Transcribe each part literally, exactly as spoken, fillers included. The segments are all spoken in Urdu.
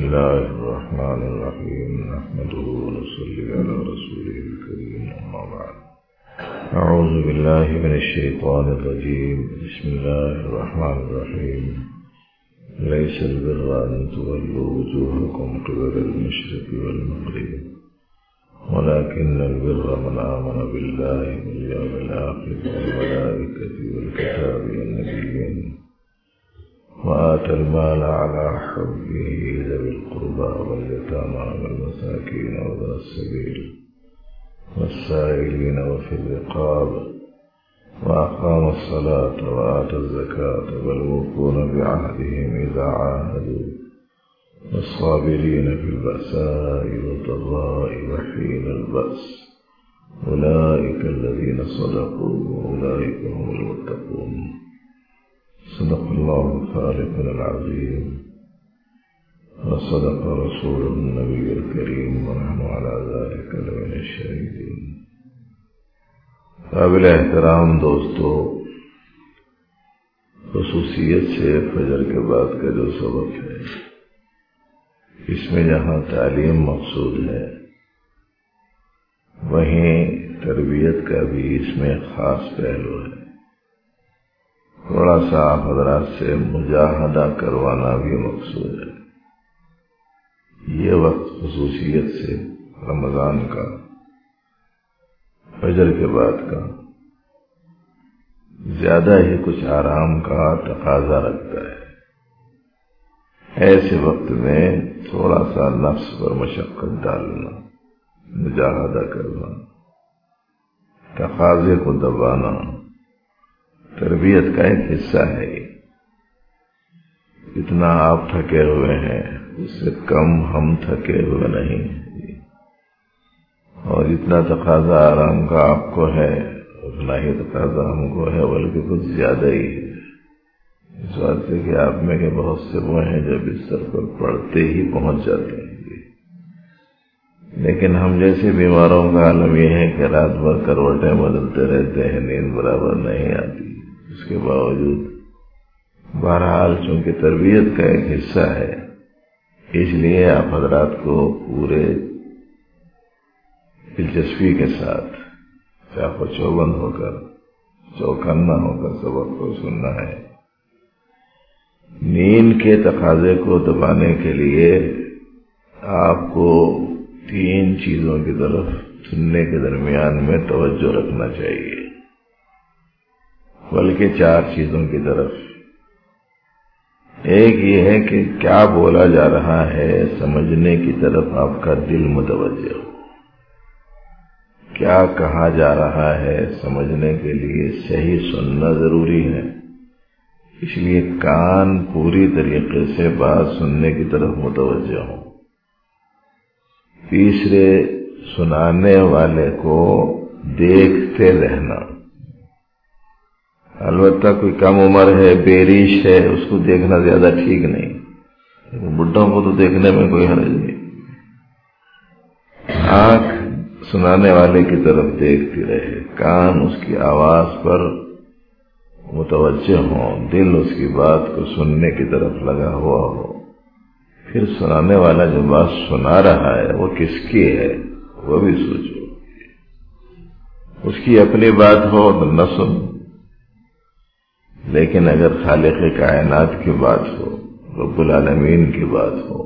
الله الرحمن الرحيم نحمده ونصلي على رسوله الكريم أما بعد أعوذ بالله من الشيطان الرجيم بسم الله الرحمن الرحيم ليس البر أن تولوا وجوهكم قبل المشرق والمغرب ولكن البر من آمن بالله واليوم الآخر والملائكة والكتاب والنبيين وآتى المال على حبه ذوي القربى واليتامى والمساكين وابن السبيل والسائلين وفي الرقاب وأقام الصلاة وآتى الزكاة والموفون بعهدهم إذا عاهدوا والصابرين في البأساء والضراء وحين البأس أولئك الذين صدقوا وأولئك هم المتقون. صدق الله خالقنا العظيم وصدق رسوله النبي الكريم ونحن على ذلك لمن الشاهدين. قابل احترام دوستو، خصوصیت سے فجر کے بعد کا جو سبق ہے، اس میں جہاں تعلیم مقصود ہے وہیں تربیت کا بھی اس میں خاص پہلو ہے. تھوڑا سا حضرات سے مجاہدہ کروانا بھی مقصود ہے. یہ وقت خصوصیت سے رمضان کا، فجر کے بعد کا، زیادہ ہی کچھ آرام کا تقاضا رکھتا ہے. ایسے وقت میں تھوڑا سا نفس پر مشقت ڈالنا، مجاہدہ کرنا، تقاضے کو دبانا تربیت کا ایک حصہ ہے. اتنا آپ تھکے ہوئے ہیں اس سے کم ہم تھکے ہوئے نہیں، اور جتنا تقاضا آرام کا آپ کو ہے اتنا ہی تقاضا ہم کو ہے، بلکہ کچھ زیادہ ہی ہے. اس بات سے کہ آپ میں کے بہت سے وہ ہیں جو بستر پر پڑتے ہی پہنچ جاتے ہیں، لیکن ہم جیسے بیماروں کا عالم یہ ہے کہ رات بھر کروٹیں بدلتے رہتے ہیں، نیند برابر نہیں آتی. اس کے باوجود بہرحال چونکہ تربیت کا ایک حصہ ہے، اس لیے آپ حضرات کو پورے دلچسپی کے ساتھ چاقو چوبند ہو کر، چوکنا ہو کر سبق کو سننا ہے. نیند کے تقاضے کو دبانے کے لیے آپ کو تین چیزوں کی طرف سننے کے درمیان میں توجہ رکھنا چاہیے، بلکہ چار چیزوں کی طرف. ایک یہ ہے کہ کیا بولا جا رہا ہے سمجھنے کی طرف آپ کا دل متوجہ ہو. کیا کہا جا رہا ہے سمجھنے کے لیے صحیح سننا ضروری ہے، اس لیے کان پوری طریقے سے بات سننے کی طرف متوجہ ہوں. تیسرے، سنانے والے کو دیکھتے رہنا. البتہ کوئی کم عمر ہے، بیریش ہے، اس کو دیکھنا زیادہ ٹھیک نہیں، بڈھوں کو تو دیکھنے میں کوئی حرج نہیں. آنکھ سنانے والے کی طرف دیکھتی رہے، کان اس کی آواز پر متوجہ ہوں، دل اس کی بات کو سننے کی طرف لگا ہوا ہو. پھر سنانے والا جو بات سنا رہا ہے وہ کس کی ہے وہ بھی سوچو. اس کی اپنی بات ہو تو نہ سن، لیکن اگر خالق کائنات کی بات ہو، رب العالمین کی بات ہو،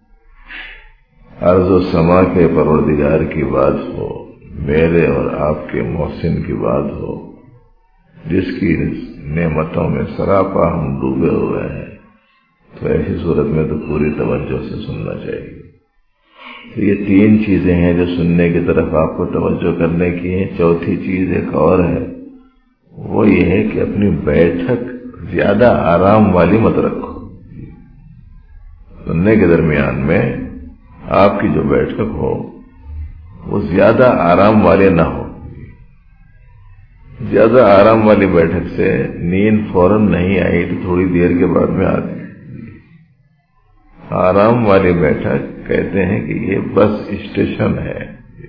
ارض و سما کے پروردگار کی بات ہو، میرے اور آپ کے محسن کی بات ہو، جس کی نعمتوں میں سراپا ہم ڈوبے ہوئے ہیں، تو ایسی صورت میں تو پوری توجہ سے سننا چاہیے. تو یہ تین چیزیں ہیں جو سننے کی طرف آپ کو توجہ کرنے کی ہیں. چوتھی چیز ایک اور ہے، وہ یہ ہے کہ اپنی بیٹھک زیادہ آرام والی مت رکھو. سننے کے درمیان میں آپ کی جو بیٹھک ہو وہ زیادہ آرام والے نہ ہو. زیادہ آرام والی بیٹھک سے نیند فوراً نہیں آئی تو تھوڑی دیر کے بعد میں آتی. آرام والی بیٹھک کہتے ہیں کہ یہ بس اسٹیشن ہے.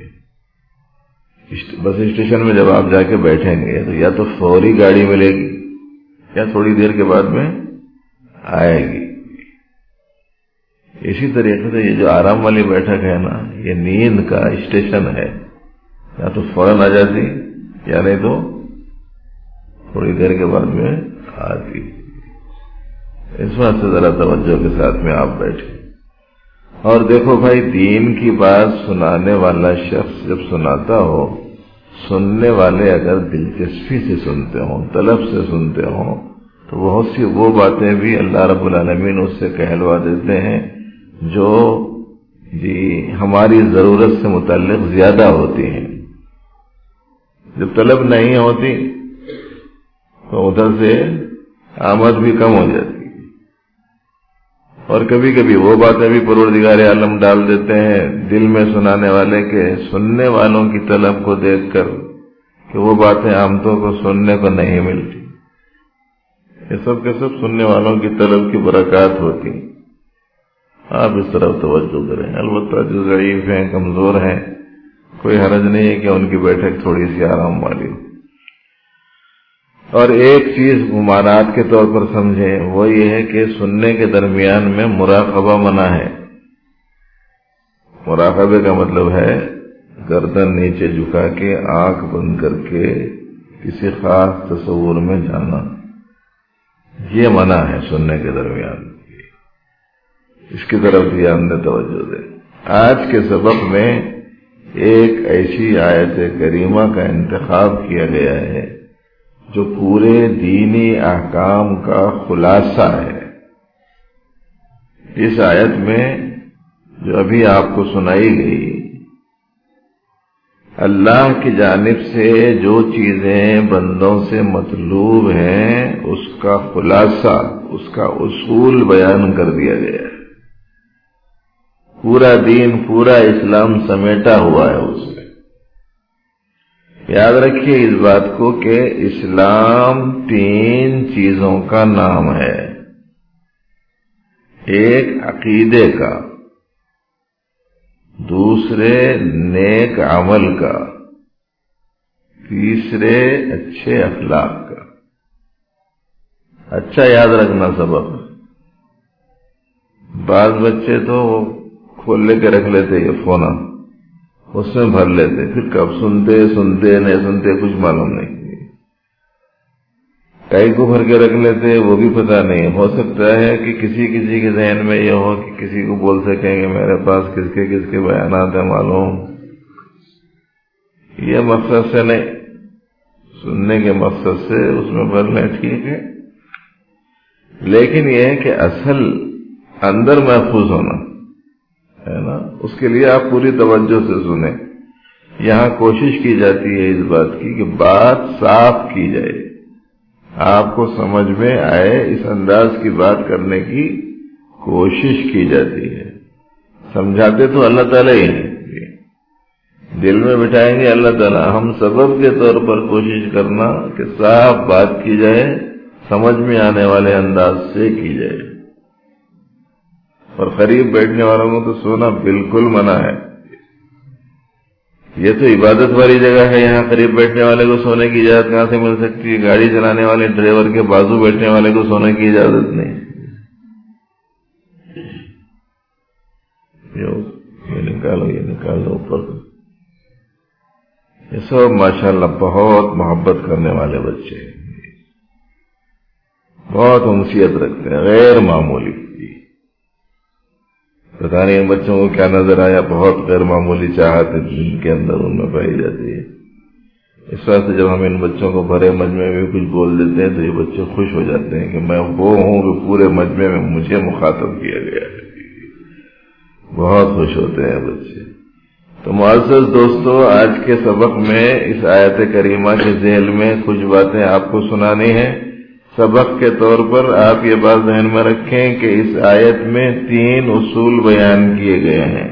بس اسٹیشن میں جب آپ جا کے بیٹھیں گے تو یا تو فوری گاڑی ملے گی یا تھوڑی دیر کے بعد میں آئے گی. اسی طریقے سے یہ جو آرام والی بیٹھک ہے نا، یہ نیند کا اسٹیشن ہے، یا تو فوراً آ جاتی یا نہیں تو تھوڑی دیر کے بعد میں آتی۔ اس وقت سے ذرا توجہ کے ساتھ میں آپ بیٹھے اور دیکھو بھائی، دین کی بات سنانے والا شخص جب سناتا ہو، سننے والے اگر دلچسپی سے سنتے ہوں، طلب سے سنتے ہوں، تو بہت سی وہ باتیں بھی اللہ رب العالمین اس سے کہلوا دیتے ہیں جو جی ہماری ضرورت سے متعلق زیادہ ہوتی ہیں۔ جب طلب نہیں ہوتی تو ادھر سے آمد بھی کم ہو جاتی، اور کبھی کبھی وہ باتیں بھی پروردگار عالم ڈال دیتے ہیں دل میں سنانے والے کے، سننے والوں کی طلب کو دیکھ کر کہ وہ باتیں عامتوں کو سننے کو نہیں ملتی۔ یہ سب کے سب سننے والوں کی طلب کی برکات ہوتی۔ آپ اس طرف توجہ کریں۔ البتہ جو ضعیف ہیں، کمزور ہیں، کوئی حرج نہیں ہے کہ ان کی بیٹھک تھوڑی سی آرام والی ہو۔ اور ایک چیز ممانعت کے طور پر سمجھیں، وہ یہ ہے کہ سننے کے درمیان میں مراقبہ منع ہے۔ مراقبے کا مطلب ہے گردن نیچے جھکا کے آنکھ بند کر کے کسی خاص تصور میں جانا، یہ منع ہے سننے کے درمیان۔ اس کی طرف دھیان دیں، توجہ دیں۔ آج کے سبق میں ایک ایسی آیت کریمہ کا انتخاب کیا گیا ہے جو پورے دینی احکام کا خلاصہ ہے۔ اس آیت میں جو ابھی آپ کو سنائی گئی، اللہ کی جانب سے جو چیزیں بندوں سے مطلوب ہیں اس کا خلاصہ، اس کا اصول بیان کر دیا گیا ہے۔ پورا دین، پورا اسلام سمیٹا ہوا ہے اس میں۔ یاد رکھیے اس بات کو کہ اسلام تین چیزوں کا نام ہے۔ ایک عقیدے کا، دوسرے نیک عمل کا، تیسرے اچھے اخلاق کا۔ اچھا یاد رکھنا سبق۔ بعض بچے تو کھول لے کے رکھ لیتے یہ فون، اس میں بھر لیتے، پھر کب سنتے سنتے نہیں سنتے کچھ معلوم نہیں، کئی کو بھر کے رکھ لیتے وہ بھی پتہ نہیں۔ ہو سکتا ہے کہ کسی کسی کے ذہن میں یہ ہو کہ کسی کو بول سکیں کہ میرے پاس کس کے کس کے بیانات ہیں معلوم، یہ مقصد سے نہیں، سننے کے مقصد سے اس میں بھر لیں، ٹھیک ہے، لیکن یہ ہے کہ اصل اندر محفوظ ہونا ہے نا، اس کے لیے آپ پوری توجہ سے سنیں۔ یہاں کوشش کی جاتی ہے اس بات کی کہ بات صاف کی جائے، آپ کو سمجھ میں آئے، اس انداز کی بات کرنے کی کوشش کی جاتی ہے۔ سمجھاتے تو اللہ تعالیٰ ہی ہیں، دل میں بٹھائیں گے اللہ تعالیٰ، ہم سبب کے طور پر کوشش کرنا کہ صاف بات کی جائے، سمجھ میں آنے والے انداز سے کی جائے۔ اور قریب بیٹھنے والوں کو تو سونا بالکل منع ہے۔ یہ تو عبادت والی جگہ ہے، یہاں قریب بیٹھنے والے کو سونے کی اجازت کہاں سے مل سکتی ہے؟ گاڑی چلانے والے ڈرائیور کے بازو بیٹھنے والے کو سونے کی اجازت نہیں۔ یہ نکالو، یہ نکالو اوپر۔ یہ سب ماشاءاللہ بہت محبت کرنے والے بچے، بہت انسیت رکھتے ہیں، غیر معمولی۔ پتہ نہیں ان بچوں کو کیا نظر آیا، بہت غیر معمولی چاہت ان کے اندر ان میں پائی جاتی ہے۔ اس وجہ سے جب ہم ان بچوں کو بھرے مجمع میں کچھ بول دیتے ہیں تو یہ بچے خوش ہو جاتے ہیں کہ میں وہ ہوں کہ پورے مجمع میں مجھے مخاطب کیا گیا ہے، بہت خوش ہوتے ہیں بچے۔ تو معزز دوستو، آج کے سبق میں اس آیت کریمہ کے ذیل میں کچھ باتیں آپ کو سنانی ہیں۔ سبق کے طور پر آپ یہ بات ذہن میں رکھیں کہ اس آیت میں تین اصول بیان کیے گئے ہیں۔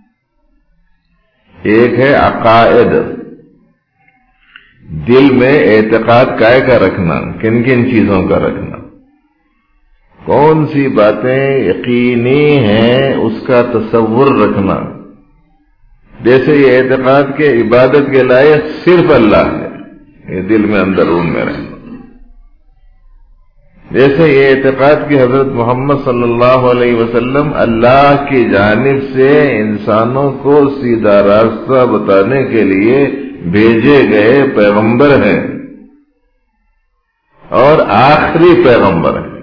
ایک ہے عقائد، دل میں اعتقاد کائے کا رکھنا، کن کن چیزوں کا رکھنا، کون سی باتیں یقینی ہیں اس کا تصور رکھنا۔ جیسے یہ اعتقاد کے عبادت کے لائق صرف اللہ ہے، یہ دل میں اندرون میں رہنا۔ جیسے یہ اعتقاد کہ حضرت محمد صلی اللہ علیہ وسلم اللہ کی جانب سے انسانوں کو سیدھا راستہ بتانے کے لیے بھیجے گئے پیغمبر ہیں اور آخری پیغمبر ہیں.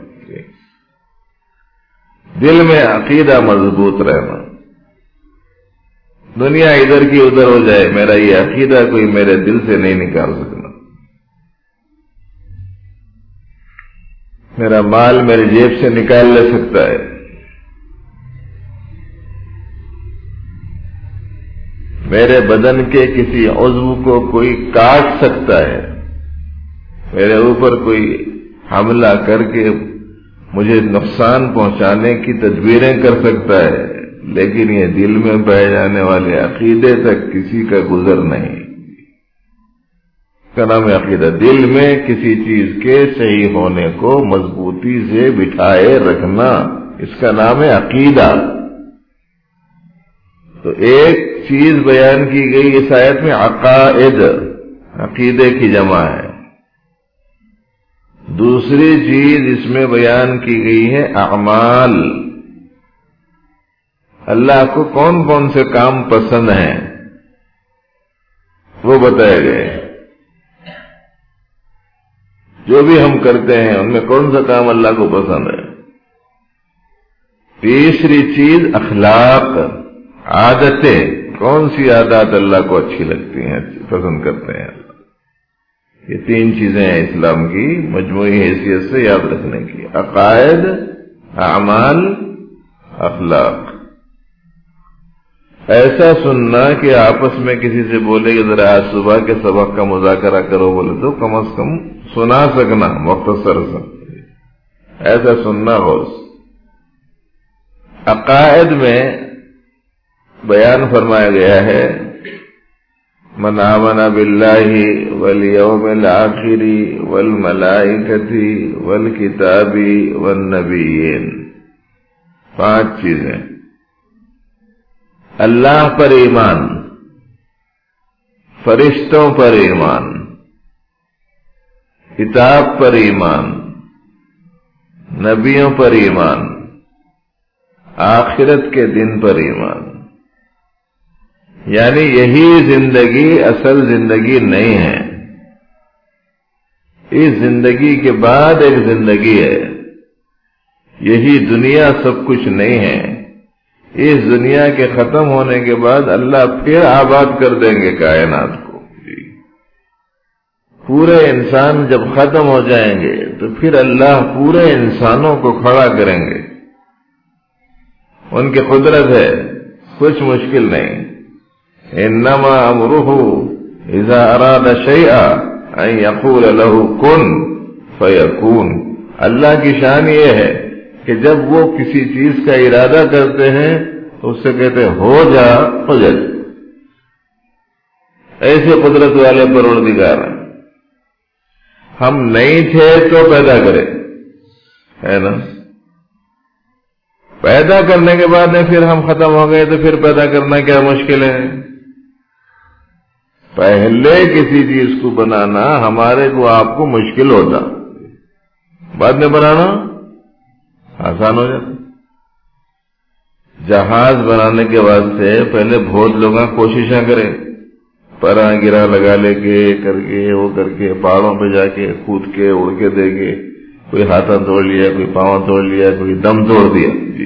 دل میں عقیدہ مضبوط رہنا. دنیا ادھر کی ادھر ہو جائے، میرا یہ عقیدہ کوئی میرے دل سے نہیں نکال سکنا. میرا مال میری جیب سے نکال لے سکتا ہے، میرے بدن کے کسی عضو کو کوئی کاٹ سکتا ہے، میرے اوپر کوئی حملہ کر کے مجھے نقصان پہنچانے کی تدبیریں کر سکتا ہے، لیکن یہ دل میں بہ جانے والے عقیدے تک کسی کا گزر نہیں. کا نام ہے عقیدہ. دل میں کسی چیز کے صحیح ہونے کو مضبوطی سے بٹھائے رکھنا، اس کا نام ہے عقیدہ. تو ایک چیز بیان کی گئی اس آیت میں عقائد، عقیدے کی جمع ہے. دوسری چیز اس میں بیان کی گئی ہے اعمال. اللہ کو کون کون سے کام پسند ہیں وہ بتائے گئے. جو بھی ہم کرتے ہیں ان میں کون سا کام اللہ کو پسند ہے. تیسری چیز اخلاق، عادتیں، کون سی عادات اللہ کو اچھی لگتی ہیں، پسند کرتے ہیں. یہ تین چیزیں ہیں اسلام کی مجموعی حیثیت سے یاد رکھنے کی: عقائد، اعمال، اخلاق. ایسا سننا کہ آپس میں کسی سے بولے کہ ذرا آج صبح کے سبق کا مذاکرہ کرو بولے تو کم از کم سنا سکنا مختصر سا، ایسا سننا ہو. عقائد میں بیان فرمایا گیا ہے من آمن باللہ والیوم الآخر والملائکۃ والکتاب والنبیین. پانچ چیزیں: اللہ پر ایمان، فرشتوں پر ایمان، کتاب پر ایمان، نبیوں پر ایمان، آخرت کے دن پر ایمان. یعنی یہی زندگی اصل زندگی نہیں ہے، اس زندگی کے بعد ایک زندگی ہے. یہی دنیا سب کچھ نہیں ہے. اس دنیا کے ختم ہونے کے بعد اللہ پھر آباد کر دیں گے کائنات کو. پورے انسان جب ختم ہو جائیں گے تو پھر اللہ پورے انسانوں کو کھڑا کریں گے. ان کی قدرت ہے، کچھ مشکل نہیں. انما امرہ اذا اراد شیئا ان یقول له کن فیکون. اللہ کی شان یہ ہے کہ جب وہ کسی چیز کا ارادہ کرتے ہیں تو اس سے کہتے ہیں ہو جا، ہو جائے. ایسے قدرت والے پروردگار ہیں. ہم نہیں تھے تو پیدا کرے، ہے نا. پیدا کرنے کے بعد میں پھر ہم ختم ہو گئے تو پھر پیدا کرنا کیا مشکل ہے. پہلے کسی چیز کو بنانا ہمارے کو آپ کو مشکل ہوتا، بعد میں بنانا آسان ہو جاتا. جہاز بنانے کے واسطے پہلے بہت لوگ کوششیں کریں، پرا گرا لگا لے کے کر کے وہ کر کے پہاڑوں پہ جا کے کود کے اڑ کے دے گے. کوئی ہاتھاں توڑ لیا، کوئی پاؤں توڑ لیا، کوئی دم توڑ دیا. جی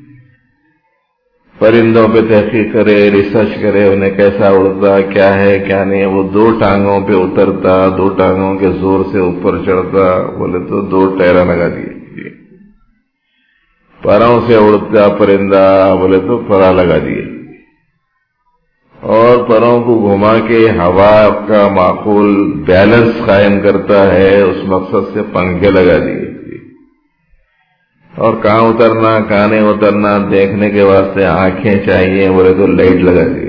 پرندوں پہ تحقیق کرے، ریسرچ کرے انہیں کیسا اڑتا، کیا ہے کیا نہیں. وہ دو ٹانگوں پہ اترتا، دو ٹانگوں کے زور سے اوپر چڑھتا، بولے تو دو ٹیرا لگا دیے. جی پروں سے اڑتا پرندہ، بولے تو پرا لگا دیے. اور پروں کو گھما کے ہوا کا معقول بیلنس قائم کرتا ہے، اس مقصد سے پنکھے لگا دیے. اور کہاں اترنا کہاں نہیں اترنا دیکھنے کے واسطے آنکھیں چاہیے، بولے تو لائٹ لگا دیے.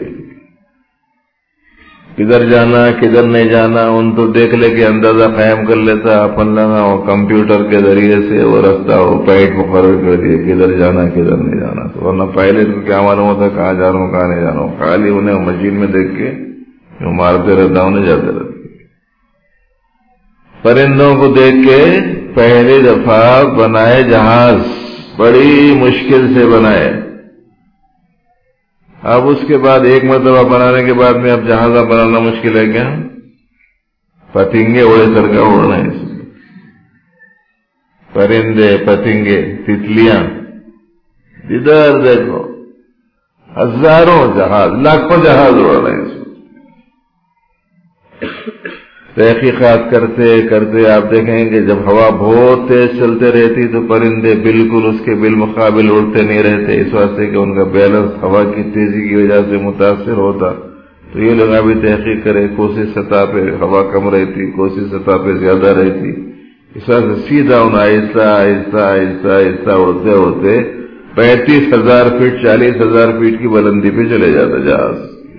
کدھر جانا کدھر نہیں جانا ان تو دیکھ لے کے اندازہ قائم کر لیتا اپن لگا. وہ کمپیوٹر کے ذریعے سے وہ رستہ وہ پائٹ مقرر کر دیے کدھر جانا کدھر نہیں جانا. تو ورنہ پائلٹ کو کیا معلوم ہوتا کہاں جا رہا ہوں کہاں نہیں جا رہا ہوں. خالی انہیں مشین میں دیکھ کے جو مارتے رہتا انہیں جاتے رہتے. پرندوں کو دیکھ کے پہلی دفعہ بنائے جہاز، بڑی مشکل سے بنائے. اب اس کے بعد ایک مرتبہ بنانے کے بعد میں اب جہاز بنانا مشکل ہے کیا؟ پتنگے اڑے سر کا اڑنا ہے، پرندے پتنگے تتلیاں، ادھر دیکھو ہزاروں جہاز، لاکھوں جہاز اڑ رہے ہیں. تحقیقات کرتے کرتے آپ دیکھیں کہ جب ہوا بہت تیز چلتے رہتی تو پرندے بالکل اس کے بالمقابل اڑتے نہیں رہتے، اس واسطے کہ ان کا بیلنس ہوا کی تیزی کی وجہ سے متاثر ہوتا. تو یہ لوگ ابھی تحقیق کرے، کوسی سطح پہ ہوا کم رہتی، کوسی سطح پہ زیادہ رہتی، اس واسطے سیدھا ان آہستہ آہستہ آہستہ آہستہ اڑتے ہوتے پینتیس ہزار فٹ چالیس ہزار فٹ کی بلندی پہ چلے جاتا جہاز.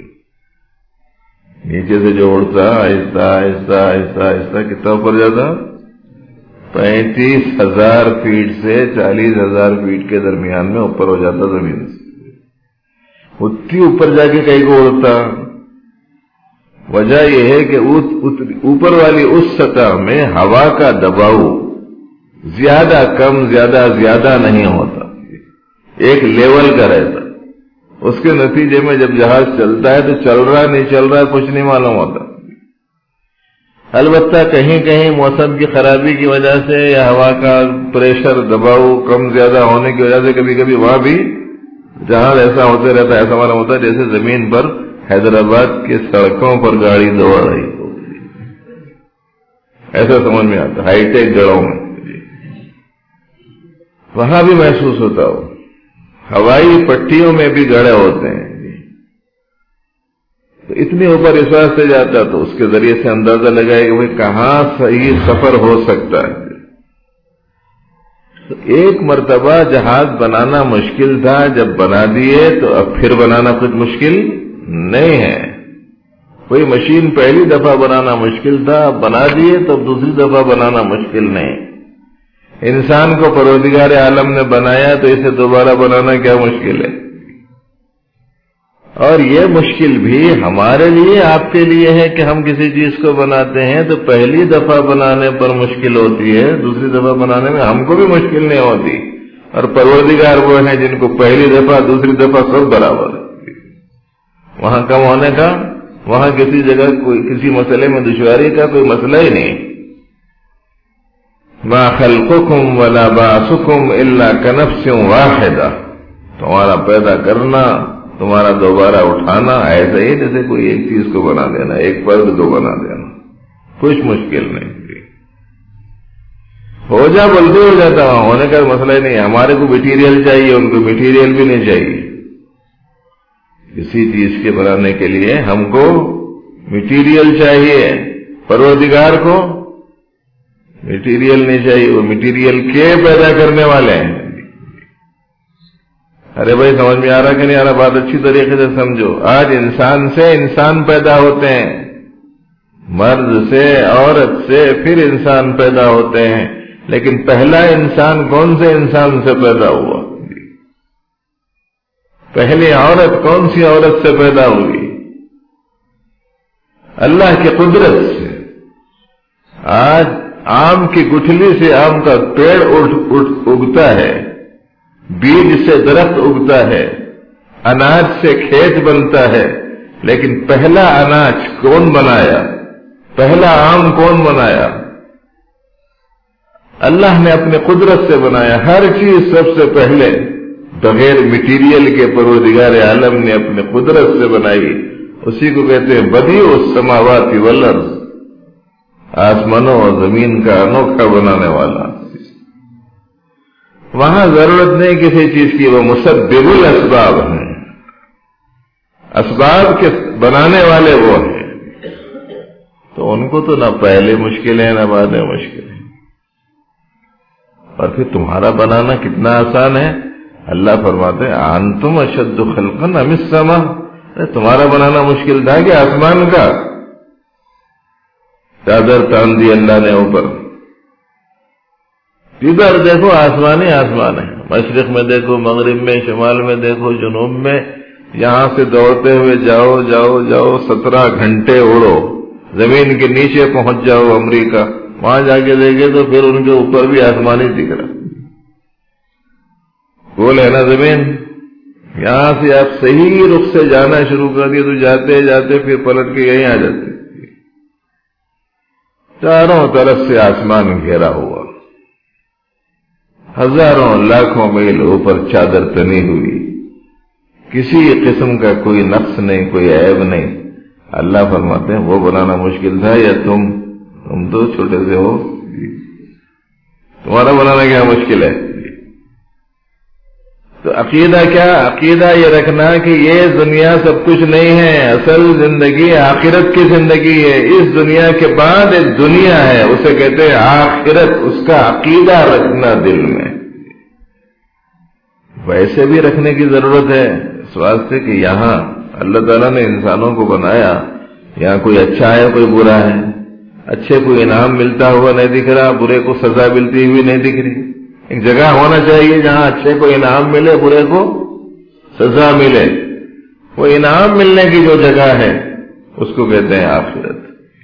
نیچے سے جو اڑتا آہستہ آہستہ آہستہ آہستہ کتنا اوپر جاتا؟ پینتیس ہزار فیٹ سے چالیس ہزار فیٹ کے درمیان میں اوپر ہو جاتا زمین سے. اتنی اوپر جا کے کہیں کو اڑتا. وجہ یہ ہے کہ اوپر والی اس سطح میں ہوا کا دباؤ زیادہ کم زیادہ زیادہ نہیں ہوتا، ایک لیول کا رہتا. اس کے نتیجے میں جب جہاز چلتا ہے تو چل رہا نہیں چل رہا کچھ نہیں معلوم ہوتا. البتہ کہیں کہیں موسم کی خرابی کی وجہ سے یا ہوا کا پریشر دباؤ کم زیادہ ہونے کی وجہ سے کبھی کبھی وہاں بھی جہاز ایسا ہوتے رہتا ہے، ایسا معلوم ہوتا ہے جیسے زمین پر حیدرآباد کی سڑکوں پر گاڑی دوڑ رہی ہو، ایسا سمجھ میں آتا. ہائی ٹیک جڑوں میں وہاں بھی محسوس ہوتا ہو. ہوائی پٹیوں میں بھی گڑھے ہوتے ہیں، تو اتنی اوپر اس واسطے جاتا تو اس کے ذریعے سے اندازہ لگائے کہ بھائی کہاں صحیح سفر ہو سکتا ہے. تو ایک مرتبہ جہاز بنانا مشکل تھا، جب بنا دیے تو اب پھر بنانا کچھ مشکل نہیں ہے. کوئی مشین پہلی دفعہ بنانا مشکل تھا، اب بنا دیے تو اب دوسری دفعہ بنانا مشکل نہیں. انسان کو پروردگار عالم نے بنایا تو اسے دوبارہ بنانا کیا مشکل ہے. اور یہ مشکل بھی ہمارے لیے آپ کے لیے ہے کہ ہم کسی چیز کو بناتے ہیں تو پہلی دفعہ بنانے پر مشکل ہوتی ہے، دوسری دفعہ بنانے میں ہم کو بھی مشکل نہیں ہوتی. اور پروردگار وہ ہیں جن کو پہلی دفعہ دوسری دفعہ سب برابر ہے. وہاں کم ہونے کا، وہاں کسی جگہ کوئی کسی مسئلے میں دشواری کا کوئی مسئلہ ہی نہیں. ما خلقکم ولا بعثکم الا کنفس واحدہ، تمہارا پیدا کرنا، تمہارا دوبارہ اٹھانا ایسا ہی جیسے کوئی ایک چیز کو بنا دینا، ایک فرد کو بنا دینا، کچھ مشکل نہیں. ہو جا بلدی ہو جاتا، وہاں ہونے کا مسئلہ ہی نہیں. ہمارے کو مٹیریل چاہیے، ان کو مٹیریل بھی نہیں چاہیے. کسی چیز کے بنانے کے لیے ہم کو مٹیریل چاہیے، پروردگار کو مٹیریل نہیں چاہیے. وہ مٹیریل کے پیدا کرنے والے ہیں. ارے بھائی سمجھ میں آ رہا کہ نہیں آ رہا؟ بات اچھی طریقے سے سمجھو. آج انسان سے انسان پیدا ہوتے ہیں، مرد سے عورت سے پھر انسان پیدا ہوتے ہیں، لیکن پہلا انسان کون سے انسان سے پیدا ہوا؟ پہلی عورت کون سی عورت سے پیدا ہوئی؟ اللہ کی قدرت سے. آج آم کی گٹھلی سے آم کا پیڑ اٹھ اٹھ اگتا ہے، بیج سے درخت اگتا ہے، اناج سے کھیت بنتا ہے، لیکن پہلا اناج کون بنایا؟ پہلا آم کون بنایا؟ اللہ نے اپنے قدرت سے بنایا. ہر چیز سب سے پہلے بغیر مٹیریل کے پروردگار عالم نے اپنے قدرت سے بنائی. اسی کو کہتے ہیں بدیع السماوات والارض، آسمانوں اور زمین کا انوکھا بنانے والا. وہاں ضرورت نہیں کسی چیز کی، وہ مسبب الاسباب ہیں، اسباب کے بنانے والے وہ ہیں. تو ان کو تو نہ پہلے مشکل ہے نہ بعد میں مشکل ہے. اور پھر تمہارا بنانا کتنا آسان ہے. اللہ فرماتے ہیں انتم اشد خلقا ام السماء، تمہارا بنانا مشکل تھا کہ آسمان کا؟ چادر تان دی اللہ نے اوپر، ادھر دیکھو آسمان ہی آسمان ہے. مشرق میں دیکھو، مغرب میں، شمال میں دیکھو، جنوب میں. یہاں سے دوڑتے ہوئے جاؤ جاؤ جاؤ سترہ گھنٹے اڑو، زمین کے نیچے پہنچ جاؤ امریکہ، وہاں جا کے دیکھے تو پھر ان کے اوپر بھی آسمان ہی دکھ رہا، گول ہے نا زمین. یہاں سے آپ صحیح رخ سے جانا شروع کر دیے تو جاتے جاتے پھر پلٹ کے یہیں آ جاتے. چاروں طرف سے آسمان گھیرا ہوا، ہزاروں لاکھوں میل اوپر چادر تنی ہوئی، کسی قسم کا کوئی نقص نہیں، کوئی عیب نہیں. اللہ فرماتے ہیں وہ بنانا مشکل تھا یا تم تم تو چھوٹے سے ہو، تمہارا بنانا کیا مشکل ہے؟ تو عقیدہ کیا؟ عقیدہ یہ رکھنا کہ یہ دنیا سب کچھ نہیں ہے، اصل زندگی آخرت کی زندگی ہے. اس دنیا کے بعد ایک دنیا ہے، اسے کہتے ہیں آخرت. اس کا عقیدہ رکھنا دل میں. ویسے بھی رکھنے کی ضرورت ہے اس واسطے کہ یہاں اللہ تعالیٰ نے انسانوں کو بنایا، یہاں کوئی اچھا ہے کوئی برا ہے. اچھے کو انعام ملتا ہوا نہیں دکھ رہا، برے کو سزا ملتی ہوئی نہیں دکھ رہی. ایک جگہ ہونا چاہیے جہاں اچھے کو انعام ملے، برے کو سزا ملے. وہ انعام ملنے کی جو جگہ ہے اس کو کہتے ہیں آخرت.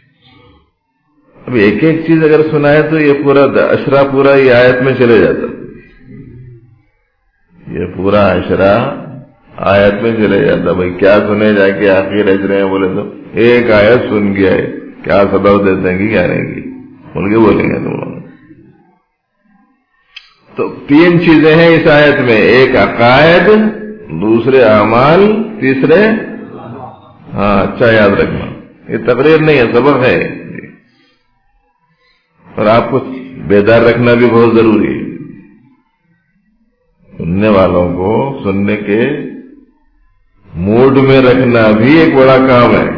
اب ایک ایک چیز اگر سنائے تو یہ پورا اشرا پورا یہ آیت میں چلے جاتا، یہ پورا اشرا آیت میں چلے جاتا. بھائی کیا سنے جا کے آخر اجرے ہیں بولے تو ایک آیت سن گیا ہے، کیا سبب دیتے ہیں کہ کیا رہیں گی بول کے بولیں گے تم لوگ. تو تین چیزیں ہیں اس آیت میں، ایک عقائد، دوسرے اعمال، تیسرے ہاں اچھا یاد رکھنا. یہ تقریر نہیں ہے، سبق ہے، اور آپ کو بیدار رکھنا بھی بہت ضروری ہے. سننے والوں کو سننے کے موڈ میں رکھنا بھی ایک بڑا کام ہے.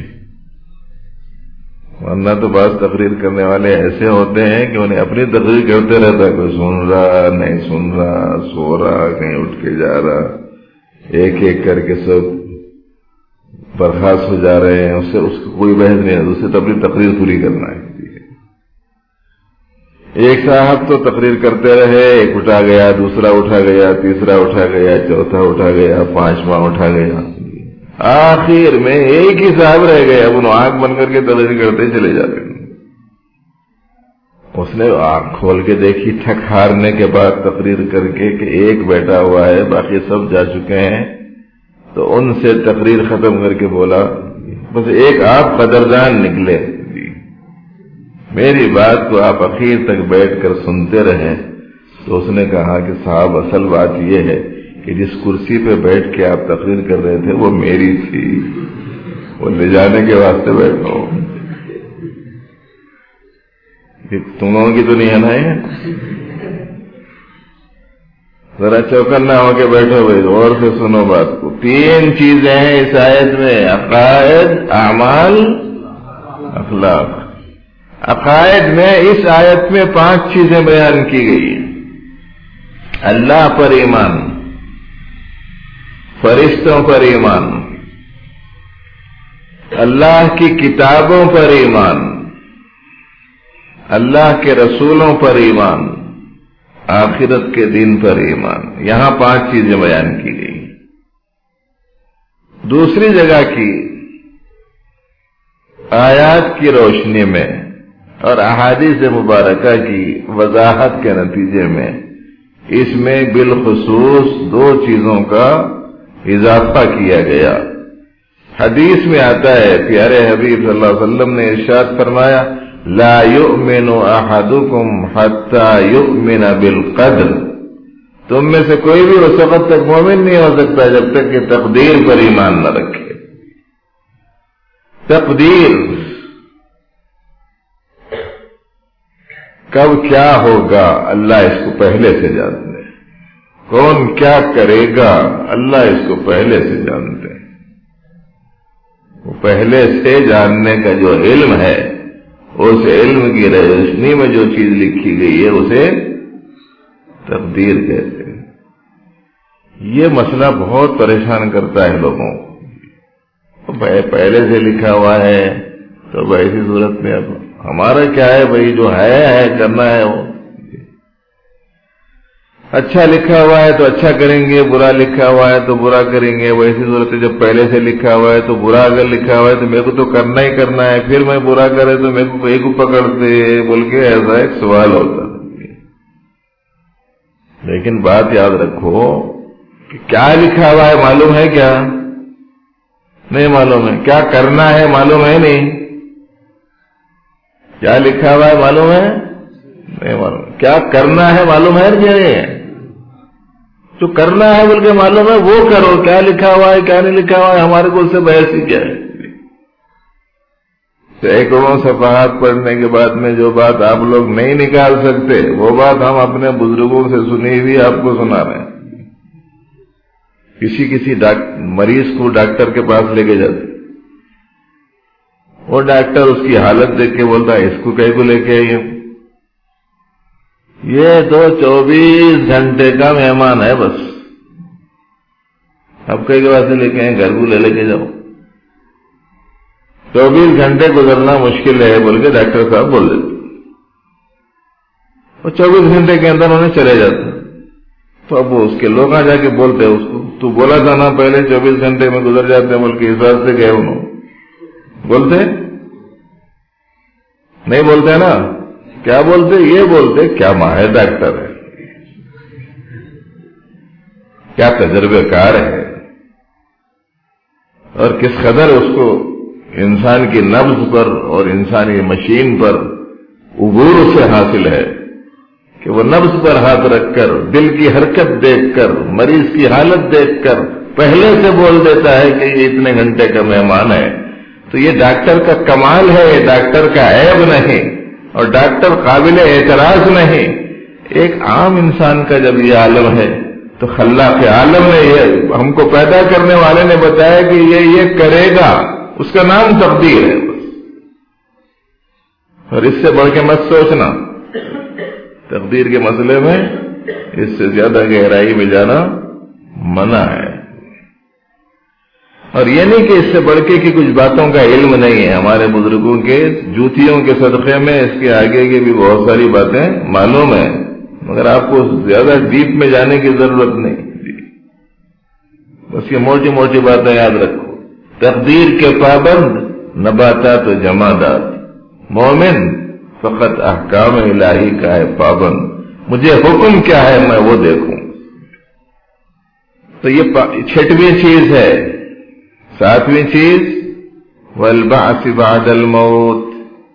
ورنہ تو بعض تقریر کرنے والے ایسے ہوتے ہیں کہ انہیں اپنی تقریر کرتے رہتا ہے، کوئی سن رہا نہیں سن رہا، سو رہا کہیں اٹھ کے جا رہا، ایک ایک کر کے سب برخاست ہو جا رہے ہیں. اس سے اس کو کوئی بحث نہیں ہے، اس سے اپنی تقریر پوری کرنا ہے. ایک صاحب تو تقریر کرتے رہے، ایک اٹھا گیا، دوسرا اٹھا گیا، تیسرا اٹھا گیا، چوتھا اٹھا گیا، پانچواں اٹھا گیا، آخر میں ایک ہی صاحب رہ گئے. اب انہوں آنکھ بن کر کے تقریر کرتے چلے جاتے. اس نے آنکھ کھول کے دیکھی تھک ہارنے کے بعد تقریر کر کے کہ ایک بیٹھا ہوا ہے، باقی سب جا چکے ہیں. تو ان سے تقریر ختم کر کے بولا بس ایک آپ قدردان نکلے، میری بات کو آپ اخیر تک بیٹھ کر سنتے رہیں. تو اس نے کہا کہ صاحب اصل بات یہ ہے کہ جس کرسی پہ بیٹھ کے آپ تقریر کر رہے تھے وہ میری تھی، وہ لے جانے کے واسطے بیٹھا ہوں. تم لوگوں کی تو نہیں ہے نا یہ؟ ذرا چوکنا ہو کے بیٹھو بھائی، غور سے سنو بات کو. تین چیزیں ہیں اس آیت میں، عقائد، اعمال، اخلاق. عقائد میں اس آیت میں پانچ چیزیں بیان کی گئی ہیں. اللہ پر ایمان، فرشتوں پر ایمان، اللہ کی کتابوں پر ایمان، اللہ کے رسولوں پر ایمان، آخرت کے دن پر ایمان. یہاں پانچ چیزیں بیان کی گئی. دوسری جگہ کی آیات کی روشنی میں اور احادیث مبارکہ کی وضاحت کے نتیجے میں اس میں بالخصوص دو چیزوں کا اضافہ کیا گیا. حدیث میں آتا ہے، پیارے حبیب صلی اللہ علیہ وسلم نے ارشاد فرمایا، لا یؤمن احدکم حتی یؤمن بالقدر. تم میں سے کوئی بھی اس وقت تک مومن نہیں ہو سکتا جب تک کہ تقدیر پر ایمان نہ رکھے. تقدیر کب کیا ہوگا اللہ اس کو پہلے سے جانتے ہیں، کون کیا کرے گا اللہ اس کو پہلے سے جانتے ہیں. وہ پہلے سے جاننے کا جو علم ہے، اس علم کی روشنی میں جو چیز لکھی گئی ہے اسے تقدیر کہتے ہیں. یہ مسئلہ بہت پریشان کرتا ہے لوگوں کو. پہلے سے لکھا ہوا ہے تو ایسی صورت میں اب ہمارا کیا ہے بھائی، جو ہے ہے کرنا ہے وہ. اچھا لکھا ہوا ہے تو اچھا کریں گے، برا لکھا ہوا ہے تو برا کریں گے. ویسی صورت ہے جب پہلے سے لکھا ہوا ہے تو برا اگر لکھا ہوا ہے تو میرے کو تو کرنا ہی کرنا ہے، پھر میں برا کرے تو میرے کو ایک کو پکڑتے بول کے ایسا ایک سوال ہوتا. لیکن بات یاد رکھو کہ کیا لکھا ہوا ہے معلوم ہے کیا؟ نہیں معلوم ہے. کیا کرنا ہے معلوم ہے نہیں. کیا لکھا ہوا ہے معلوم ہے نہیں معلوم. کیا کرنا ہے معلوم ہے نہیں. جو کرنا ہے بول کے معلوم ہے وہ کرو. کیا لکھا ہوا ہے کیا نہیں لکھا ہوا ہے ہمارے کو اس سے بحث ہی کیا ہے. سینکڑوں صفحات پڑھنے کے بعد میں جو بات آپ لوگ نہیں نکال سکتے وہ بات ہم اپنے بزرگوں سے سنی ہوئی آپ کو سنا رہے ہیں. کسی کسی مریض کو ڈاکٹر کے پاس لے کے جاتے، وہ ڈاکٹر اس کی حالت دیکھ کے بولتا ہے اس کو کہیں کو لے کے آئیے، یہ تو چوبیس گھنٹے کا مہمان ہے بس، اب کئی کے پاس لے کے آئے گھر کو لے لے کے جاؤ. چوبیس گھنٹے گزرنا مشکل ہے بول کے ڈاکٹر صاحب بول دیتے، اور چوبیس گھنٹے کے اندر انہیں چلے جاتے. تو اب وہ اس کے لوگ آ جا کے بولتے اس کو تو بولا تھا نا پہلے چوبیس گھنٹے میں گزر جاتے ہیں بول کے حساب سے گئے انہوں. بولتے نہیں بولتے نا. کیا بولتے؟ یہ بولتے کیا ماہر ڈاکٹر ہے، کیا تجربے کار ہے، اور کس قدر اس کو انسان کی نبض پر اور انسانی مشین پر عبور سے حاصل ہے کہ وہ نبض پر ہاتھ رکھ کر دل کی حرکت دیکھ کر مریض کی حالت دیکھ کر پہلے سے بول دیتا ہے کہ یہ اتنے گھنٹے کا مہمان ہے. تو یہ ڈاکٹر کا کمال ہے، یہ ڈاکٹر کا عیب نہیں اور ڈاکٹر قابل اعتراض نہیں. ایک عام انسان کا جب یہ عالم ہے تو خلاق عالم نے یہ ہم کو پیدا کرنے والے نے بتایا کہ یہ یہ کرے گا، اس کا نام تقدیر ہے بس. اور اس سے بڑھ کے مت سوچنا. تقدیر کے مسئلے میں اس سے زیادہ گہرائی میں جانا منع ہے. اور یہ نہیں کہ اس سے بڑھ کے کہ کچھ باتوں کا علم نہیں ہے. ہمارے بزرگوں کے جوتیوں کے صدقے میں اس کے آگے کی بھی بہت ساری باتیں معلوم ہیں، مگر آپ کو زیادہ ڈیپ میں جانے کی ضرورت نہیں. بس یہ موٹی موٹی باتیں یاد رکھو. تقدیر کے پابند نباتات و جمادات، مومن فقط احکام الہی کا ہے پابند. مجھے حکم کیا ہے میں وہ دیکھوں. تو یہ چھٹویں چیز ہے. ساتویں چیز والبعث بعد الموت،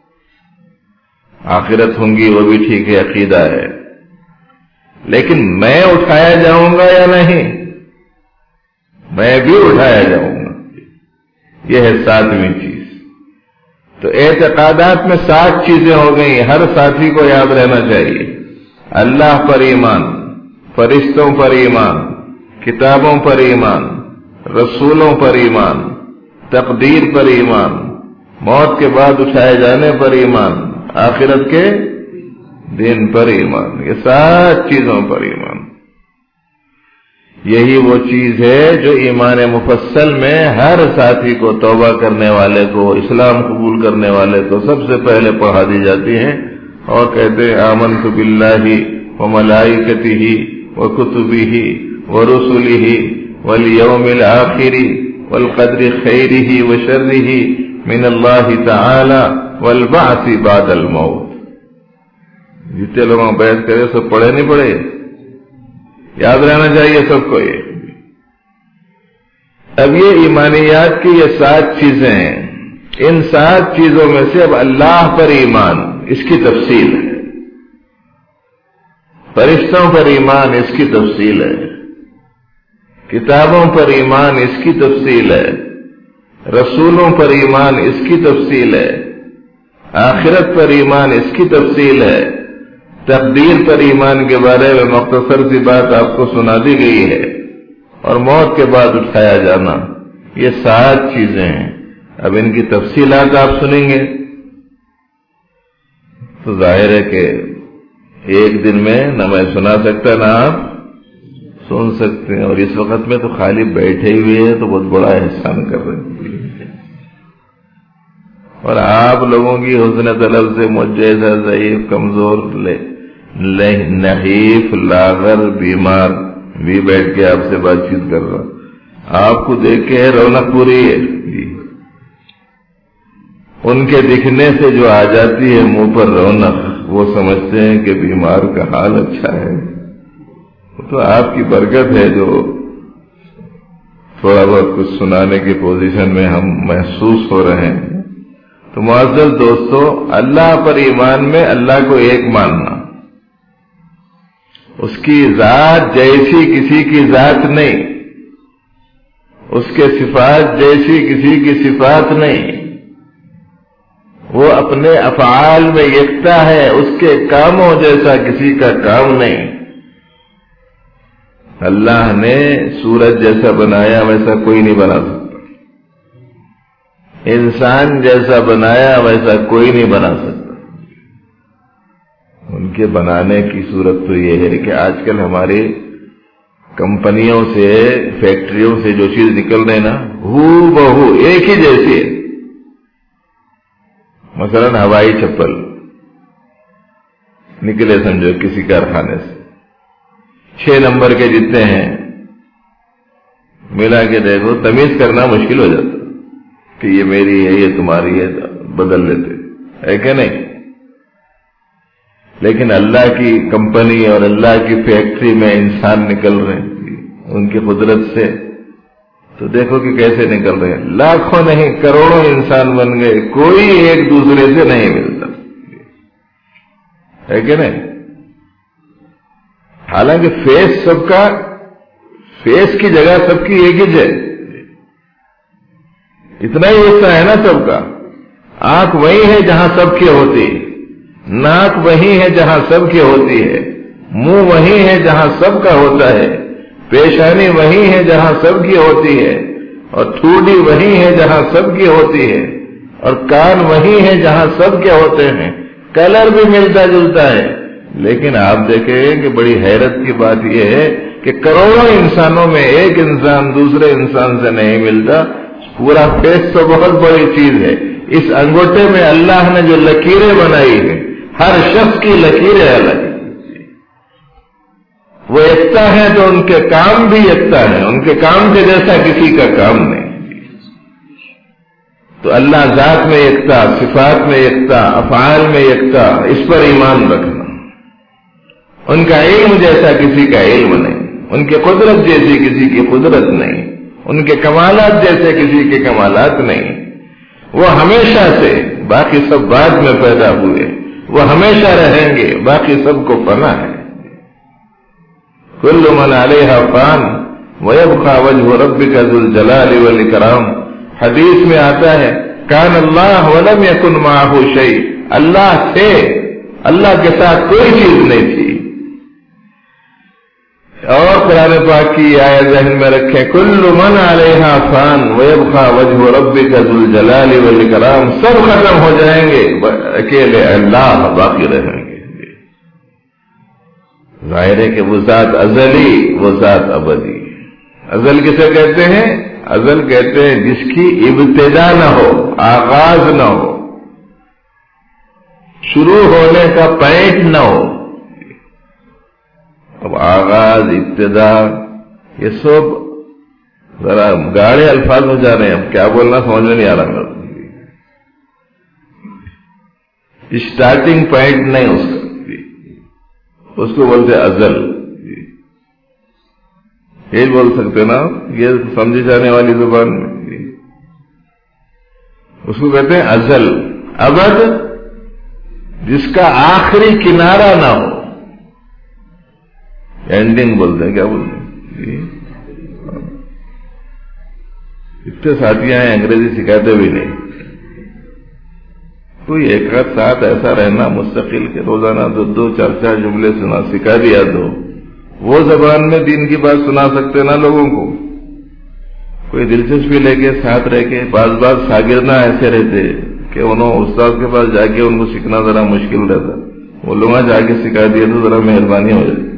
آخرت ہوں گی وہ بھی ٹھیک ہے، عقیدہ ہے، لیکن میں اٹھایا جاؤں گا یا نہیں؟ میں بھی اٹھایا جاؤں گا. یہ ہے ساتویں چیز. تو اعتقادات میں سات چیزیں ہو گئی. ہر ساتھی کو یاد رہنا چاہیے. اللہ پر ایمان، فرشتوں پر ایمان، کتابوں پر ایمان، رسولوں پر ایمان، تقدیر پر ایمان، موت کے بعد اٹھائے جانے پر ایمان، آخرت کے دن پر ایمان. یہ سات چیزوں پر ایمان. یہی وہ چیز ہے جو ایمان مفصل میں ہر ساتھی کو، توبہ کرنے والے کو، اسلام قبول کرنے والے کو سب سے پہلے پڑھا دی جاتی ہیں اور کہتے ہیں آمنت باللہ وملائکتہ وکتبہ ورسلہ والیوم الآخر والقدر خیرہ وشرہ من اللہ تعالی والبعث بعد الموت. جتنے لوگوں بیعت کرے سب پڑھے نہیں پڑھے؟ یاد رہنا چاہیے سب کو یہ. اب یہ ایمانیات کی یہ سات چیزیں ہیں. ان سات چیزوں میں سے اب اللہ پر ایمان، اس کی تفصیل ہے. فرشتوں پر ایمان، اس کی تفصیل ہے. کتابوں پر ایمان، اس کی تفصیل ہے. رسولوں پر ایمان، اس کی تفصیل ہے. آخرت پر ایمان، اس کی تفصیل ہے. تقدیر پر ایمان کے بارے میں مختصر سی بات آپ کو سنا دی گئی ہے. اور موت کے بعد اٹھایا جانا، یہ سات چیزیں ہیں. اب ان کی تفصیلات آپ سنیں گے تو ظاہر ہے کہ ایک دن میں نہ میں سنا سکتا نہ آپ سن سکتے ہیں. اور اس وقت میں تو خالی بیٹھے ہوئے ہیں تو بہت بڑا احسان کر رہے ہیں. اور آپ لوگوں کی حسن طلب سے مجھ جیسا ضعیف کمزور لے نحیف لاغر بیمار بھی بیٹھ کے آپ سے بات چیت کر رہا، آپ کو دیکھ کے رونق پوری ہے جی۔ ان کے دکھنے سے جو آ جاتی ہے منہ پر رونق، وہ سمجھتے ہیں کہ بیمار کا حال اچھا ہے۔ تو آپ کی برکت ہے جو تھوڑا بہت کچھ سنانے کی پوزیشن میں ہم محسوس ہو رہے ہیں۔ تو معزز دوستو، اللہ پر ایمان میں اللہ کو ایک ماننا، اس کی ذات جیسی کسی کی ذات نہیں، اس کے صفات جیسی کسی کی صفات نہیں، وہ اپنے افعال میں یکتا ہے، اس کے کاموں جیسا کسی کا کام نہیں۔ اللہ نے سورج جیسا بنایا ویسا کوئی نہیں بنا سکتا، انسان جیسا بنایا ویسا کوئی نہیں بنا سکتا۔ ان کے بنانے کی صورت تو یہ ہے کہ آج کل ہماری کمپنیوں سے، فیکٹریوں سے جو چیز نکل رہے نا، ہو بہو ایک ہی جیسی ہے۔ مثلا ہوائی چپل نکلے سمجھو کسی کارخانے سے، چھ نمبر کے جتنے ہیں ملا کے دیکھو، تمیز کرنا مشکل ہو جاتا کہ یہ میری ہے یہ تمہاری ہے، بدل لیتے ہے کہ نہیں؟ لیکن اللہ کی کمپنی اور اللہ کی فیکٹری میں انسان نکل رہے ہیں ان کی قدرت سے، تو دیکھو کہ کیسے نکل رہے ہیں، لاکھوں نہیں کروڑوں انسان بن گئے، کوئی ایک دوسرے سے نہیں ملتا ہے کہ نہیں؟ حالانکہ فیس سب کا، فیس کی جگہ سب کی ایک ہی ہے، اتنا ہی حصہ ہے نا سب کا۔ آنکھ وہی ہے جہاں سب کی ہوتی ہے، ناک وہی ہے جہاں سب کی ہوتی ہے، منہ وہی ہے جہاں سب کا ہوتا ہے، پیشانی وہی ہے جہاں سب کی ہوتی ہے، اور ٹھوڑی وہی ہے جہاں سب کی ہوتی ہے، اور کان وہی ہے جہاں سب کے ہوتے ہیں، کلر بھی ملتا جلتا ہے۔ لیکن آپ دیکھیں کہ بڑی حیرت کی بات یہ ہے کہ کروڑوں انسانوں میں ایک انسان دوسرے انسان سے نہیں ملتا۔ پورا فیس تو بہت بڑی چیز ہے، اس انگوٹھے میں اللہ نے جو لکیریں بنائی ہیں، ہر شخص کی لکیریں الگ، وہ یکتا ہے تو ان کے کام بھی یکتا ہے، ان کے کام کے جیسا کسی کا کام نہیں۔ تو اللہ ذات میں یکتا، صفات میں یکتا، افعال میں یکتا، اس پر ایمان رکھنا۔ ان کا علم جیسا کسی کا علم نہیں، ان کی قدرت جیسی کسی کی قدرت نہیں، ان کے کمالات جیسے کسی کے کمالات نہیں۔ وہ ہمیشہ سے، باقی سب بعد میں پیدا ہوئے، وہ ہمیشہ رہیں گے، باقی سب کو فنا ہے۔ کل من علیہا فان ویبقى وجہ ربک ذو الجلال والاکرام۔ حدیث میں آتا ہے کان اللہ ولم یکن معہ شیء، اللہ تھے، اللہ کے ساتھ کوئی چیز نہیں تھی۔ اور قرآن پاک کی آیت ذہن میں رکھیں، کل من علیہا فان ویبقى وجہ ربک ذو الجلال والاکرام، سب ختم ہو جائیں گے، اکیلے اللہ باقی رہیں گے۔ ظاہر ہے کہ وہ ذات ازلی، وہ ذات ابدی۔ ازل کسے کہتے ہیں؟ ازل کہتے ہیں جس کی ابتدا نہ ہو، آغاز نہ ہو، شروع ہونے کا پوائنٹ نہ ہو۔ اب آغاز، ابتدا، یہ سب ذرا گاڑے الفاظ ہو جا رہے ہیں، اب کیا بولنا سمجھ میں نہیں آ رہا۔ اسٹارٹنگ پوائنٹ نہیں اس کا، اس کو بولتے ازل۔ یہ بول سکتے نا، یہ سمجھی جانے والی زبان میں اس کو کہتے ہیں ازل۔ ابد جس کا آخری کنارہ نہ ہو، اینڈنگ بولتے ہیں، کیا بولتے ہیں؟ اتنے ساتھیاں ہیں انگریزی سکھاتے بھی نہیں، کوئی ایک آدھ ساتھ ایسا رہنا مستقل کے روزانہ دو دو چار چار جملے سنا سکھا دیا تو وہ زبان میں دین کی بات سنا سکتے نا لوگوں کو۔ کوئی دلچسپی لے کے ساتھ رہ کے، بعض بعض شاگردہ ایسے رہتے کہ انہوں استاد کے پاس جا کے ان کو سیکھنا ذرا مشکل رہتا، وہ لوگ جا کے سکھا دیا تو ذرا مہربانی ہو جاتی۔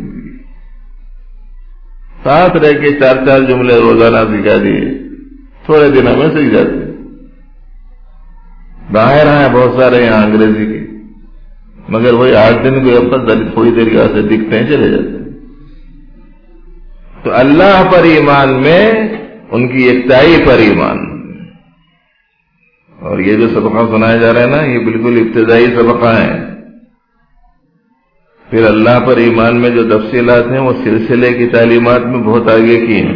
ساتھ رہ کے چار چار جملے روزانہ سکھا دیے، تھوڑے دنوں میں سیکھ جاتے۔ باہر ہیں بہت سارے یہاں انگریزی کے، مگر وہی آٹھ دن کوئی افضل تھوڑی دیر کے سے دکھتے ہیں چلے جاتے ہیں. تو اللہ پر ایمان میں ان کی یکتائی پر ایمان. اور یہ جو سبقہ سنائے جا رہے ہیں نا، یہ بالکل ابتدائی سبقہ ہیں. پھر اللہ پر ایمان میں جو تفصیلات ہیں وہ سلسلے کی تعلیمات میں بہت آگے کی ہیں.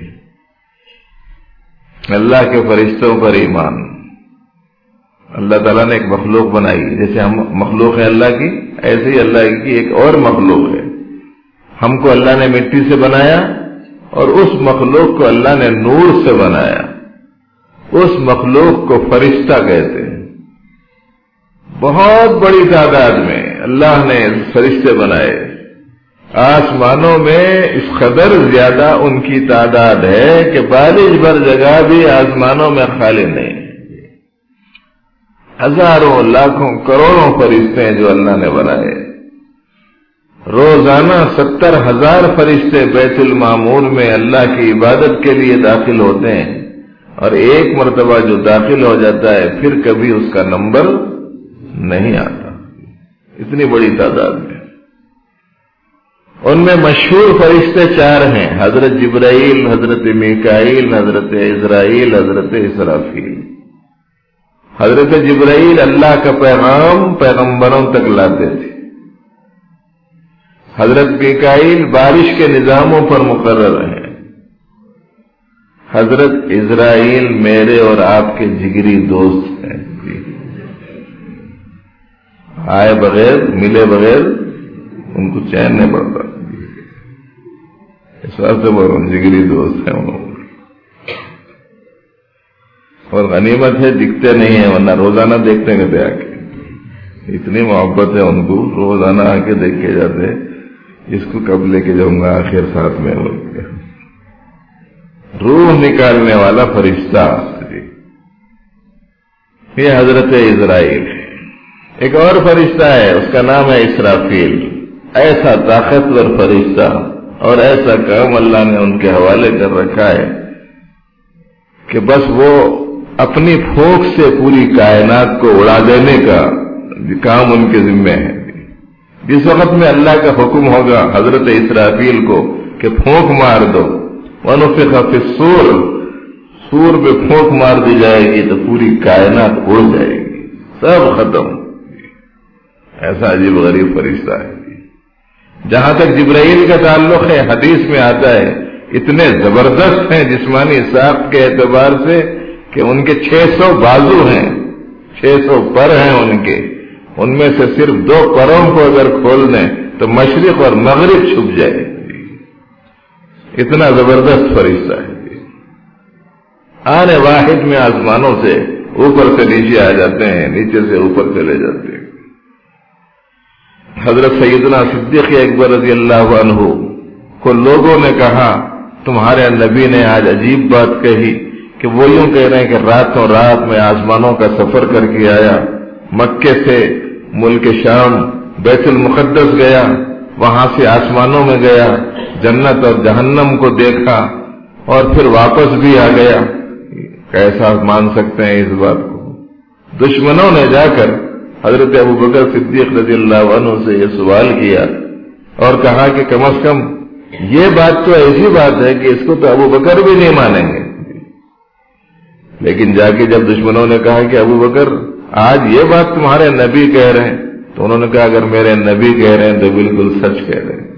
اللہ کے فرشتوں پر ایمان. اللہ تعالیٰ نے ایک مخلوق بنائی، جیسے ہم مخلوق ہے اللہ کی، ایسے ہی اللہ کی ایک اور مخلوق ہے. ہم کو اللہ نے مٹی سے بنایا اور اس مخلوق کو اللہ نے نور سے بنایا. اس مخلوق کو فرشتہ کہتے ہیں. بہت بڑی تعداد میں اللہ نے فرشتے بنائے. آسمانوں میں اس قدر زیادہ ان کی تعداد ہے کہ بارش بھر جگہ بھی آسمانوں میں خالی نہیں. ہزاروں لاکھوں کروڑوں فرشتے ہیں جو اللہ نے بنائے. روزانہ ستر ہزار فرشتے بیت المعمور میں اللہ کی عبادت کے لیے داخل ہوتے ہیں، اور ایک مرتبہ جو داخل ہو جاتا ہے پھر کبھی اس کا نمبر نہیں آتا. اتنی بڑی تعداد میں. ان میں مشہور فرشتے چار ہیں: حضرت جبرائیل، حضرت میکائیل، حضرت عزرائیل، حضرت اسرافیل. حضرت جبرائیل اللہ کا پیغام پیغمبروں تک لاتے تھے. حضرت میکائیل بارش کے نظاموں پر مقرر ہیں. حضرت عزرائیل میرے اور آپ کے جگری دوست ہیں. آئے بغیر، ملے بغیر ان کو چین نہیں پڑتا. اس واسطے بولوں جگری دوست ہیں انہوں. اور غنیمت ہے دکھتے نہیں ہیں، ورنہ روزانہ دیکھتے ہیں کہتے آ کے. اتنی محبت ہے ان کو، روزانہ آ کے دیکھ کے جاتے. اس کو کب لے کے جاؤں گا آخر ساتھ میں. روح نکالنے والا فرشتہ یہ حضرت عزرائیل. ایک اور فرشتہ ہے، اس کا نام ہے اسرافیل. ایسا طاقتور فرشتہ اور ایسا کام اللہ نے ان کے حوالے کر رکھا ہے کہ بس وہ اپنی پھونک سے پوری کائنات کو اڑا دینے کا کام ان کے ذمہ ہے. جس وقت میں اللہ کا حکم ہوگا حضرت اسرافیل کو کہ پھونک مار دو، وَنُفِخَ فِي الصُّورِ، سور پہ پھونک مار دی جائے گی تو پوری کائنات اڑ جائے گی، سب ختم. ایسا عجیب غریب فرشتہ ہے. جہاں تک جبرائیل کا تعلق ہے، حدیث میں آتا ہے اتنے زبردست ہیں جسمانی ساخت کے اعتبار سے کہ ان کے چھ سو بازو ہیں، چھ سو پر ہیں ان کے. ان میں سے صرف دو پروں کو اگر کھول دیں تو مشرق اور مغرب چھپ جائے. اتنا زبردست فرشتہ ہے. آنے واحد میں آسمانوں سے اوپر سے نیچے آ جاتے ہیں، نیچے سے اوپر چلے جاتے ہیں. حضرت سیدنا صدیق اکبر رضی اللہ عنہ کو لوگوں نے کہا تمہارے نبی نے آج عجیب بات کہی کہ وہ یوں کہہ رہے ہیں کہ راتوں رات میں آسمانوں کا سفر کر کے آیا، مکے سے ملک شام بیت المقدس گیا، وہاں سے آسمانوں میں گیا، جنت اور جہنم کو دیکھا اور پھر واپس بھی آ گیا. کیسا مان سکتے ہیں اس بات کو؟ دشمنوں نے جا کر حضرت ابو بکر صدیق رضی اللہ عنہ سے یہ سوال کیا اور کہا کہ کم از کم یہ بات تو ایسی بات ہے کہ اس کو تو ابو بکر بھی نہیں مانیں گے. لیکن جا کے جب دشمنوں نے کہا کہ ابو بکر آج یہ بات تمہارے نبی کہہ رہے ہیں، تو انہوں نے کہا اگر میرے نبی کہہ رہے ہیں تو بالکل سچ کہہ رہے ہیں.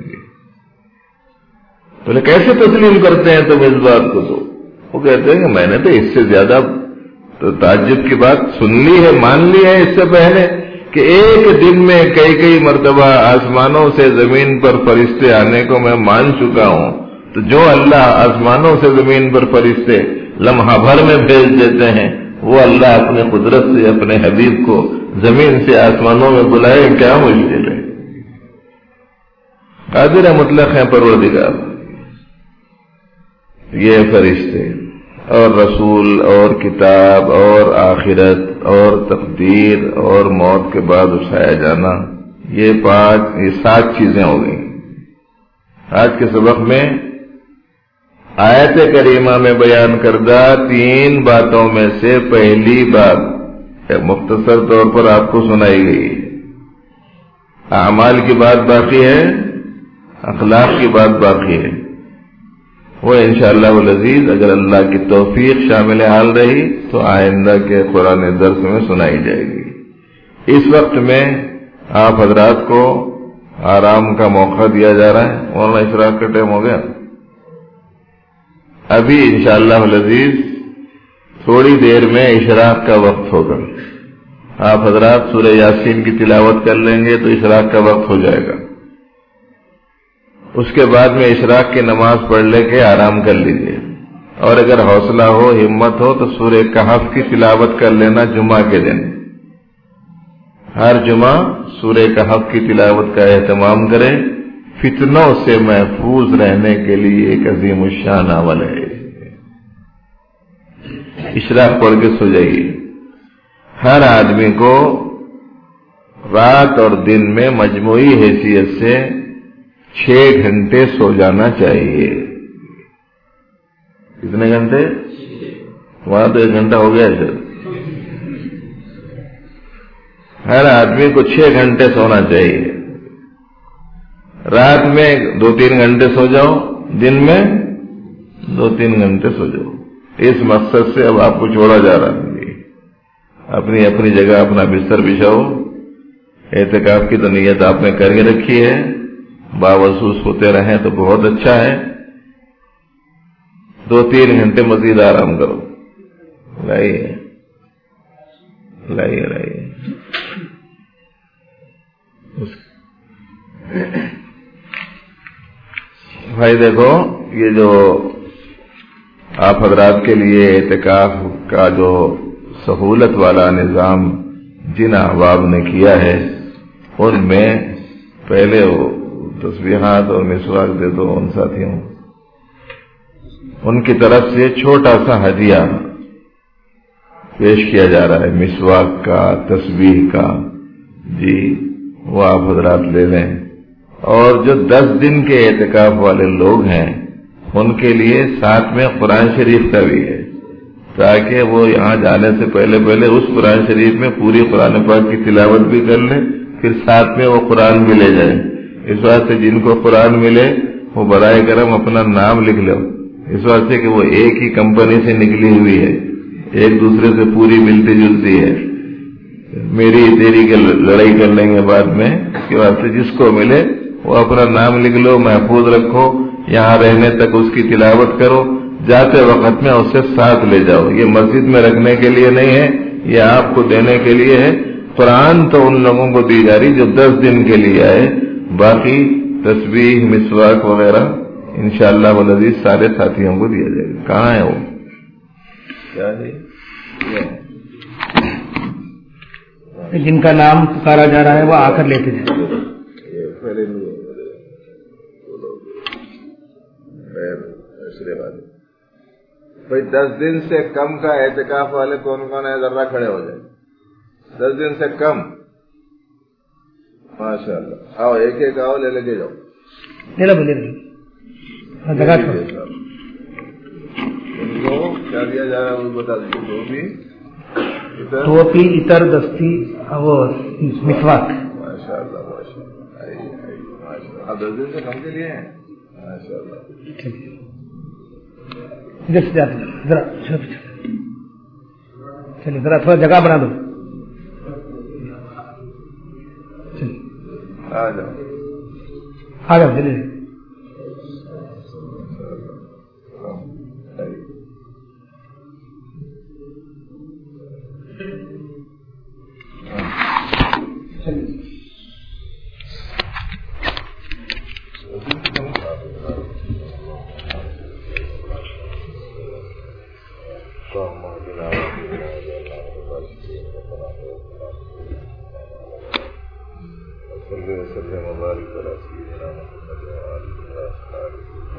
بولے کیسے تسلیم کرتے ہیں تم اس بات کو؟ تو وہ کہتے ہیں کہ میں نے تو اس سے زیادہ تو تعجب کی بات سن لی ہے، مان لی ہے اس سے پہلے کہ ایک دن میں کئی کئی مرتبہ آسمانوں سے زمین پر فرشتے آنے کو میں مان چکا ہوں. تو جو اللہ آسمانوں سے زمین پر فرشتے لمحہ بھر میں بھیج دیتے ہیں، وہ اللہ اپنے قدرت سے اپنے حبیب کو زمین سے آسمانوں میں بلائے، کیا مشکل ہے؟ قادر مطلق ہیں پروردگار. یہ فرشتے اور رسول اور کتاب اور آخرت اور تقدیر اور موت کے بعد اٹھایا جانا، یہ پانچ یہ سات چیزیں ہو گئیں. آج کے سبق میں آیت کریمہ میں بیان کردہ تین باتوں میں سے پہلی بات مختصر طور پر آپ کو سنائی گئی. اعمال کی بات باقی ہے، اخلاق کی بات باقی ہے. وہ انشاءاللہ العزیز اگر اللہ کی توفیق شامل حال رہی تو آئندہ کے قرآن درس میں سنائی جائے گی. اس وقت میں آپ حضرات کو آرام کا موقع دیا جا رہا ہے. مولانا اشراق کا ٹائم ہو گیا. ابھی انشاءاللہ العزیز تھوڑی دیر میں اشراق کا وقت ہوگا. آپ حضرات سورہ یاسین کی تلاوت کر لیں گے تو اشراق کا وقت ہو جائے گا. اس کے بعد میں اشراق کی نماز پڑھ لے کے آرام کر لیجیے. اور اگر حوصلہ ہو، ہمت ہو تو سورہ کہف کی تلاوت کر لینا جمعہ کے دن. ہر جمعہ سورہ کہف کی تلاوت کا اہتمام کریں. فتنوں سے محفوظ رہنے کے لیے ایک عظیم الشان عمل ہے. اشراق پڑھ کے سو جائیے. ہر آدمی کو رات اور دن میں مجموعی حیثیت سے چھ گھنٹے سو جانا چاہیے. کتنے گھنٹے؟ وہاں تو ایک گھنٹہ ہو گیا ہے. ہر آدمی کو چھ گھنٹے سونا چاہیے. رات میں دو تین گھنٹے سو جاؤ، دن میں دو تین گھنٹے سو جاؤ. اس مقصد سے اب آپ کو چھوڑا جا رہا ہے. اپنی اپنی جگہ اپنا بستر بچھاؤ. اعتکاف کی تو نیت آپ نے کر کے رکھی ہے، باوسوس ہوتے رہیں تو بہت اچھا ہے. دو تین گھنٹے مزید آرام کرو. لائیے لائیے لائیے بھائی. دیکھو یہ جو آپ حضرات کے لیے اعتکاف کا جو سہولت والا نظام جن احباب نے کیا ہے ان میں پہلے وہ تسبیحات اور مسواک دے دو ان ساتھیوں. ان کی طرف سے چھوٹا سا ہدیہ پیش کیا جا رہا ہے، مسواک کا، تسبیح کا. جی وہ آپ حضرات لے لیں. اور جو دس دن کے اعتکاف والے لوگ ہیں ان کے لیے ساتھ میں قرآن شریف کا بھی ہے، تاکہ وہ یہاں جانے سے پہلے پہلے اس قرآن شریف میں پوری قرآن پاک کی تلاوت بھی کر لیں، پھر ساتھ میں وہ قرآن بھی لے جائیں. اس واسطے جن کو قرآن ملے وہ برائے کرم اپنا نام لکھ لو، اس واسطے کہ وہ ایک ہی کمپنی سے نکلی ہوئی ہے، ایک دوسرے سے پوری ملتی جلتی ہے. میری تیری کے لڑائی کر لیں گے بعد میں. اس کے واسطے جس کو ملے وہ اپنا نام لکھ لو، محفوظ رکھو، یہاں رہنے تک اس کی تلاوت کرو، جاتے وقت میں اسے ساتھ لے جاؤ. یہ مسجد میں رکھنے کے لیے نہیں ہے، یہ آپ کو دینے کے لیے ہے. قرآن تو ان لوگوں کو دی جا رہی جو دس دن کے لیے آئے. باقی تسبیح، مسواک وغیرہ انشاءاللہ والعزیز سارے ساتھیوں کو دیا جائے گا. کہاں ہے وہ؟ کیا ہے جن کا نام پکارا جا رہا ہے وہ آ کر لیتے جائیں. بھائی دس دن سے کم کا اعتکاف والے کون کون ہے؟ ذرا کھڑے ہو جائیں. دس دن سے کم، ماشاء اللہ. آؤ ایک ایک آؤ، لے لے کے جاؤ. لے لو لے لو جگہ ان کو کیا دیا جا رہا ہے وہ بتا دیجیے. ٹوپی، عطر، دستی، وہ مسواک. ماشاء اللہ ماشاء اللہ. آپ دس دن سے کم کے لیے ہیں؟ ماشاء اللہ. ادھر سے جاتے ذرا چلیے، ذرا تھوڑا جگہ بنا دو. آ جاؤ آ جاؤ چلیے. وسلم وبارك على سيدنا محمد وعلى اله وصحبه